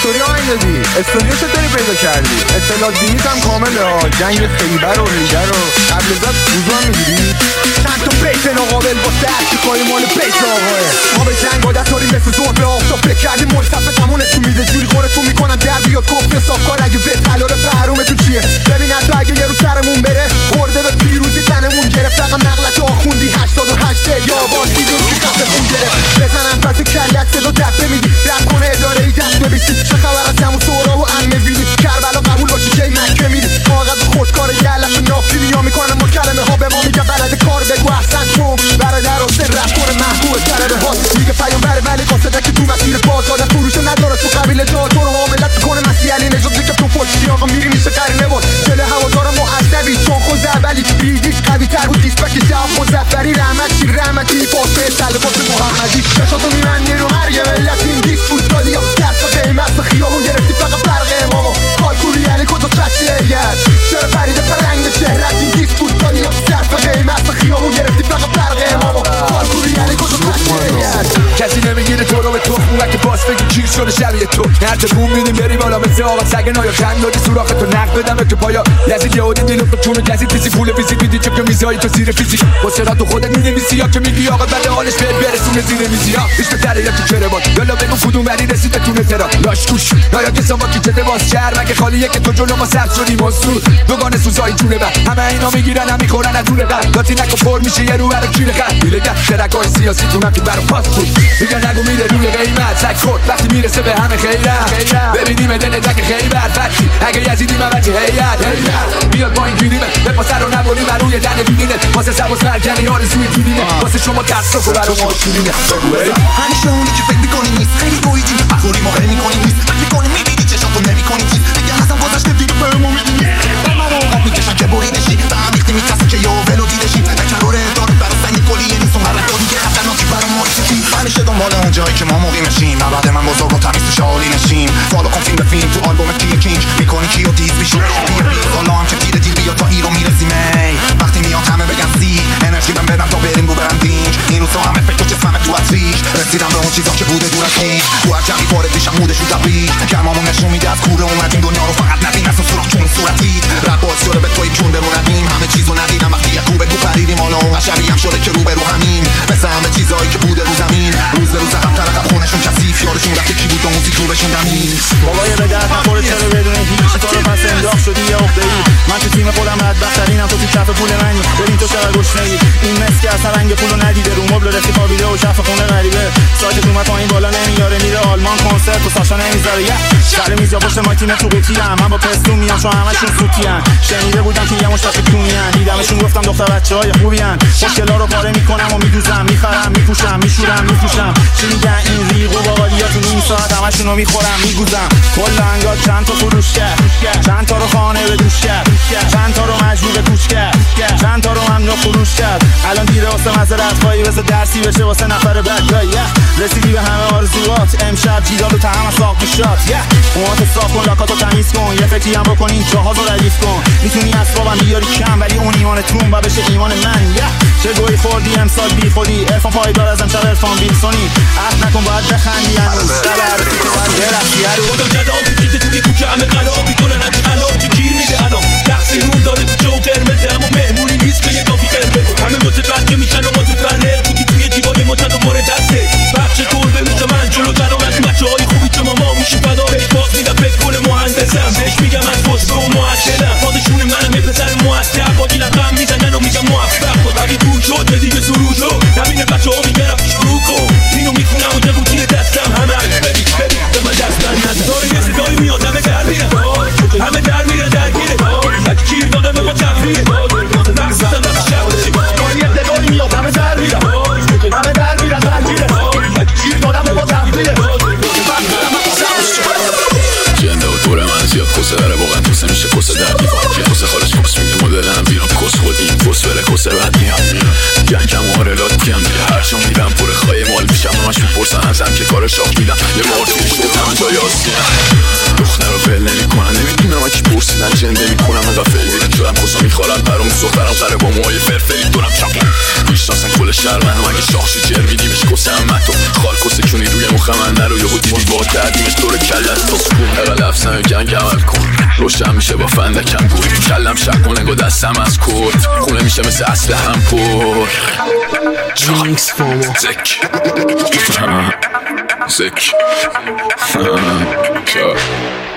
چطوری آهنگ دادی؟ استودیو چطوری پیدا کردی؟ اطلاعات دینیت هم کامله ها. جنگ خیبر و ریگر و قبل ازت بوزو هم میگیری؟ چند تا بیت ناقابل با سرچی کاری مال بیت آقاه. ما به جنگ عادتاری مثل زور به آفتاب فکر کردیم ملتفه تمونه تو میده جوری خورتون میکنن در بیاد کفت صافکار اگه به تلاره پهرومتون چیه؟ ببین حتی اگه یه رو سرمون بره خورده به پیروزی تنمون گرفت. رقم نقلت آخوندی 88 یا باز دیدون که قبل خون گرفت. بزنم پس کلت صدا دفته میدی رب کنه اداره ای دست ببیسی. چه خبر از همون سورا و امه ویدی کربلا قبول باشی که مکه میدی. کاغذ خودکار یلف نافی نیا میکنم و کلمه ها به ما میگه بلد کار بگو احسن کن. برادر حسین رب کنه محبوب سرده ها میگه پیامبر ولی قاصده که تو مسیر باز آدم فروش نداره تو قبیله جا تو رو حاملت میکنه مسیحلی نجات که تو پشتی آقا میری میشه قرینه باز جله هوادار معذبی چون خود اولی بیدیش قوی تر بود دیسپک جواب مزفری رحمتی فاسه طلبات محمدی چشاتو میبندی رو هر یه ملت این دیس بود دادی یا دست و قیمت به خیابون گرفتی فقط فرق امامو کالکولی یعنی کجا چچی ایت چرا پریده پرنگ شهرت این دیس بود دادی یا دست و قیمت به خیابون گرفتی فقط فرق امامو کالکولی یعنی کجا چچی ایت کسی نمیگیره تو رو به تو اون که باس بگی چیر شده شبیه تو نرد بوم میدیم بری بالا مثل آقا سگ نایا چند دادی سوراخ تو نقد بدم تو پایا یزید یهودی دیلو تو چون جزید تیزی پول فیزیک میدی چه که میزایی تو زیر فیزیک واسه تو خودت می‌نویسی یا که میگی آقا بعد حالش بهت برسونه زیر میزی ها بیشتر تره یا تو چره باد یالا بگو کدوم ولی رسید بتونه ترا لاش کوش یا که سما کی چته باز شهر مگه خالیه که تو جلو ما سرد شدی مسرور دوگانه سوزای جونه من همه اینا میگیرن هم میخورن از دونه قد لاتی نکو پر میشه یه رو برای کیله خط میلگه ترکای سیاسی تو هم که برا پاس بود میگن نگو میره روی قیمت سگ خورد وقتی میرسه به همه خیرت ببینیم دل تک خیبر فتی اگه یزیدی من وجه هیئت بیاد با این گیریمه به پاسر رو نبریم روی دن بینه واسه سبز مرکنی آرزوی جونیمه واسه شما تصرف و برای ما شیرینه همیشه اونی که فکر میکنی نیست خیلی گویدیم بخوری ما خیلی میکنی نیست فکر میکنی میبینی چشم تو نمیکنی چیز دیگه اصلا گذاشته دیگه به ما میدونی من موقع میکشم که بریدشی و هم ریختی میترسم که یه ولو دیدشی تکرار داره برای سنگ کلیه نیست اون حرکا دیگه خطرناکی برای ما رسیدی همیشه دنبال اون جایی که ما موقیمشیم بعد من بزرگ و تمیز تو شالی نشیم فالو کن فیلم به فیلم تو آلبوم کینگ میکنی کیو دیز بیشو بیا بالا هم که تیره دیر بیا تا ایران میرسیم وقتی میاد همه بگن سی انرژی بهم بدم تا بریم رو برندینگ این روزا همه فکر تو جسمم تو اتریش رسیدم به اون چیزا که بوده دور از هیچ تو هر جمعی وارد میشم مودشون تبریک کلمامون نشون میده از کوره اومدیم دنیا رو فقط نبین اصلا سراغ چون صورتی رب باز شده به توی چون بمونیم همه چیزو ندیدم وقتی یه کوبه تو پریدیم حالا اون قشری هم شده که رو به رو همین مثل همه چیزایی که بوده رو زمین روز به روز هم طرف خونشون کثیف یارشون رفته کی بود و موزیک رو بهشون دمید بابای به درد نخوره چرا بدون هیچ تو رو پس انداخت شدی یا عقده‌ای من تو تیم خودم بدبخت‌ترینم تو کف پول منی ببین تو چقدر گشنه‌ای این مسک اصلا رنگ پولو ندیده رو مبل رفیق خوابیده و کف خونه غریبه سایت اومد پایین بالا نمیاره میره آلمان کنسرت و ساشا نمیذاره سر میز یا پشت ما تیم تو قوطی‌ام من با پستون میام چون همشون سوتیان شنیده بودم که یه مشتاق کونیان دیدمشون گفتم دختر بچه‌های خوبیان مشکلا رو پاره میکنم و میدوزم میخرم میپوشم میشورم میفروشم چی میگن این ریغو باقالیا تو نیم ساعت همشون رو میخورم میگوزم کل انگار چند تا فروش کرد چند تا رو خانه به دوش کرد چند تا رو مجبور به کوچ کرد چند تا رو ممنوع فروش کرد الان دیره واسه مزرعت خواهی واسه درسی بشه واسه نفر بعد رسیدی به همه آرزوات امشب جیدال و طعم ساق میشات موهات صاف کن لاکاتو تمیز کن یه فکری هم بکن این جاها رو ردیف کن میتونی اسبابم بیاری کم ولی اون ایمانتون و بشه ایمان من چه گوی خوردی امسال بی خودی ارفان پایدار از امشب ارفان ویلسونی عهد نکن باید بخندی هنوز خبر تو باید برفتی هرو خودم جدام دیده توی کوچه همه قلاب میکنن همچه قلاب تو گیر میده الان تقصیر اون داره تو جو قرمزه اما مهمونی نیست که یه کافی قرمز همه متفرد که میشن و متفرق چونکی توی دیواره متد و مورد دسته بخش گربه مثل من جلو تر از بچه های خوبی که ماما میشه فدا باز میدم فکر کنه مهندسم بهش میگم از فسقه و معشدم پادشون منم یه پسر معصب با لقم میزنن و میگم موفق خود اگه دور شد دیگه سرود رو نبینه بچه ها میگرم شروع کن اینو میخونم و روتین دستم مخ من نرو یهو دیدی با تعدیمش دور کلت پاس کن اقل افسن گنگ عمل کن روشن میشه با فندکم گوی کلم شک کن نگو دستم از کرد خونه میشه مثل اصل هم پر جینکس فامو زک